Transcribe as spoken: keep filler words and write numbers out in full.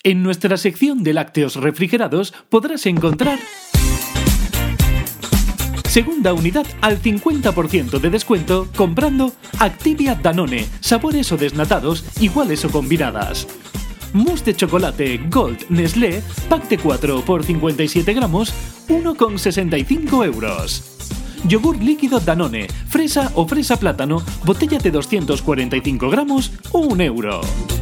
En nuestra sección de lácteos refrigerados podrás encontrar segunda unidad al cincuenta por ciento de descuento comprando Activia Danone, sabores o desnatados, iguales o combinadas. Mousse de chocolate Gold Nestlé, pack de cuatro por cincuenta y siete gramos, uno con sesenta y cinco euros. Yogur líquido Danone, fresa o fresa plátano, botella de doscientos cuarenta y cinco gramos, un euro.